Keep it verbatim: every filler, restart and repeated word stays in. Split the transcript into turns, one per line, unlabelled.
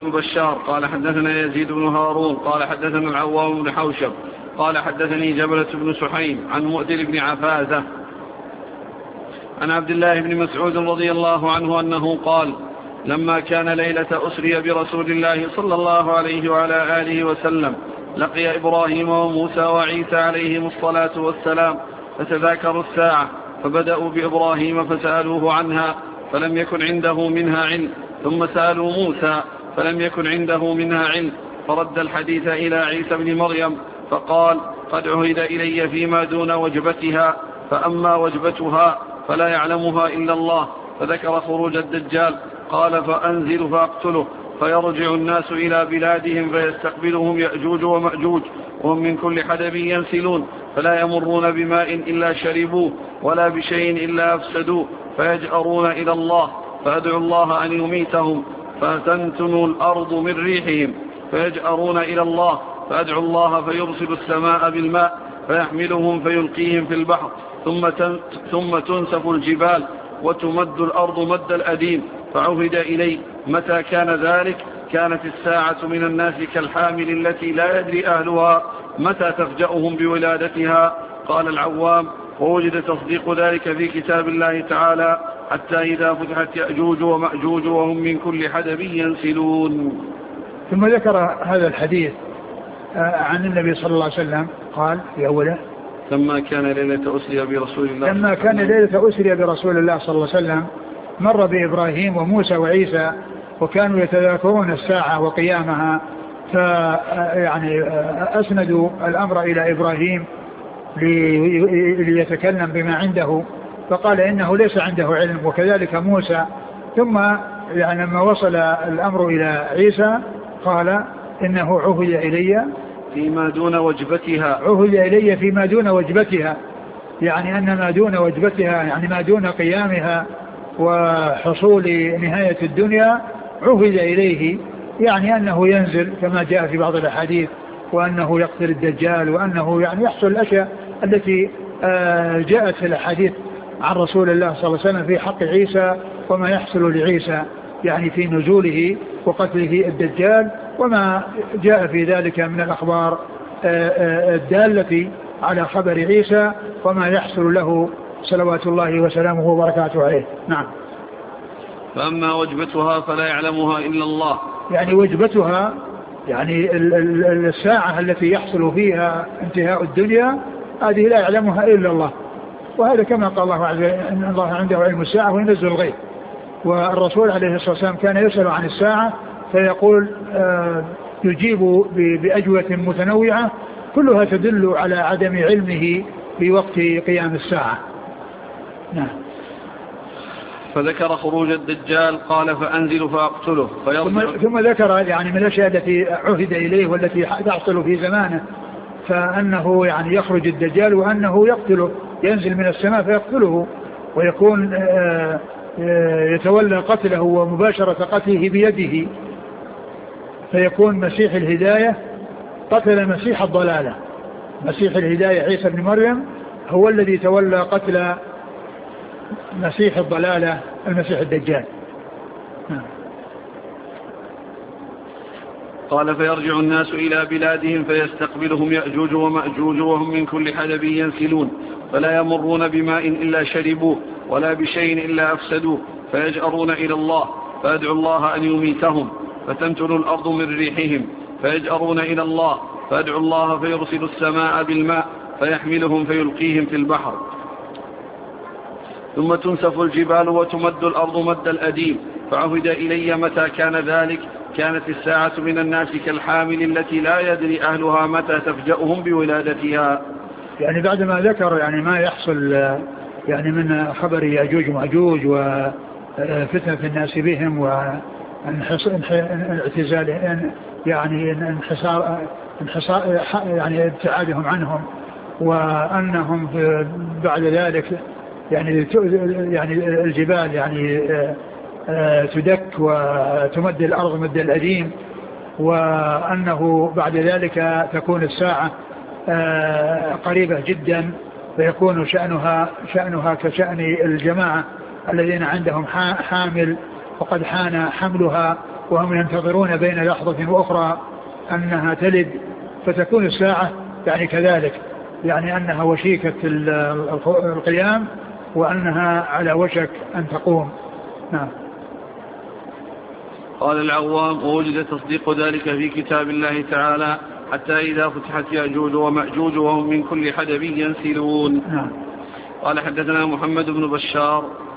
بشار قال حدثنا يزيد بن هارون قال حدثنا العوام بن حوشب قال حدثني جبلة بن سحيم عن مؤتل بن عفازة عن عبد الله بن مسعود رضي الله عنه أنه قال لما كان ليلة أسري برسول الله صلى الله عليه وعلى آله وسلم لقي إبراهيم وموسى وعيسى عليهم الصلاة والسلام فتذاكروا الساعة فبدأوا بإبراهيم فسألوه عنها فلم يكن عنده منها علم ثم سألوا موسى فلم يكن عنده منها علم فرد الحديث إلى عيسى بن مريم فقال قد عهد إلي فيما دون وجبتها فأما وجبتها فلا يعلمها إلا الله فذكر خروج الدجال قال فأنزل فأقتله فيرجع الناس إلى بلادهم فيستقبلهم يأجوج ومأجوج وهم من كل حدب ينسلون فلا يمرون بماء إلا شربوه ولا بشيء إلا أفسدوه فيجأرون إلى الله فأدعوا الله أن يميتهم فتنتن الأرض من ريحهم فيجأرون إلى الله فأدعوا الله فيرسل السماء بالماء فيحملهم فيلقيهم في البحر ثم ثم تنسف الجبال وتمد الأرض مد الأديم فعهد إلي متى كان ذلك كانت الساعة من الناس كالحامل التي لا يدري أهلها متى تفجأهم بولادتها. قال العوام ووجد تصديق ذلك في كتاب الله تعالى حتى إذا فتحت يأجوج ومأجوج وهم من كل حدب ينسلون.
ثم ذكر هذا الحديث عن النبي صلى الله عليه وسلم قال في أوله
لما كان ليلة أسري برسول الله
لما كان ليلة أسري برسول الله صلى الله عليه وسلم مر بإبراهيم وموسى وعيسى وكانوا يتذاكرون الساعة وقيامها فيعني أسندوا الأمر إلى إبراهيم ليتكلم بما عنده فقال إنه ليس عنده علم وكذلك موسى. ثم يعني لما وصل الأمر إلى عيسى قال إنه عهد إلي
فيما دون وجبتها
عهد إلي فيما دون وجبتها يعني أن ما دون وجبتها يعني ما دون قيامها وحصول نهاية الدنيا عهد إليه يعني أنه ينزل كما جاء في بعض الأحاديث وأنه يقتل الدجال وأنه يعني يحصل الأشياء التي جاءت في الأحاديث عن رسول الله صلى الله عليه وسلم في حق عيسى وما يحصل لعيسى يعني في نزوله وقتله الدجال وما جاء في ذلك من الأخبار الدالة على خبر عيسى وما يحصل له صلوات الله وسلامه وبركاته عليه. نعم.
فأما وجبتها فلا يعلمها إلا الله
يعني وجبتها يعني الساعة التي يحصل فيها انتهاء الدنيا هذه لا يعلمها إلا الله وهذا كما قال الله عز وجل إن الله عنده علم الساعة وينزل الغيب والرسول عليه الصلاة والسلام كان يسأل عن الساعة فيقول آه يجيب بأجوبة متنوعة كلها تدل على عدم علمه في وقت قيام الساعة. نعم.
فذكر خروج الدجال قال فأنزل فأقتله
ثم, ثم ذكر يعني من الأشياء التي عهد إليه والتي تحصل في زمانه فأنه يعني يخرج الدجال وأنه يقتله ينزل من السماء فيقتله ويكون آه يتولى قتله ومباشرة قتله بيده فيكون مسيح الهداية قتل مسيح الضلالة. مسيح الهداية عيسى بن مريم هو الذي تولى قتل مسيح الضلالة المسيح الدجال.
قال فيرجع الناس إلى بلادهم فيستقبلهم يأجوج ومأجوج وهم من كل حدب ينسلون فلا يمرون بماء إلا شربوه ولا بشيء إلا أفسدوه فيجأرون إلى الله فأدعوا الله أن يميتهم فتنتن الأرض من ريحهم فيجأرون إلى الله فأدعوا الله فيرسل السماء بالماء فيحملهم فيلقيهم في البحر ثم تنسف الجبال وتمد الأرض مد الأديم فعهد إلي متى كان ذلك كانت الساعة من الناس كالحامل التي لا يدري أهلها متى تفجأهم بولادتها.
يعني بعدما ذكر يعني ما يحصل يعني من خبر يأجوج ومأجوج وفتنة الناس بهم واعتزال يعني انحصار انحصار يعني ابتعادهم عنهم وأنهم بعد ذلك يعني يعني الجبال يعني تدك وتمد الأرض مد الأديم وأنه بعد ذلك تكون الساعة قريبة جدا فيكون شأنها شأنها كشأن الجماعة الذين عندهم حامل وقد حان حملها وهم ينتظرون بين لحظة وأخرى أنها تلد فتكون الساعة يعني كذلك، يعني أنها وشيكة القيام وأنها على وشك أن تقوم. نعم.
قال العوام: ووجد تصديق ذلك في كتاب الله تعالى حتى إذا فتحت يأجوج ومأجوج وهم من كل حدب ينسلون.
نعم.
قال حدثنا محمد بن بشار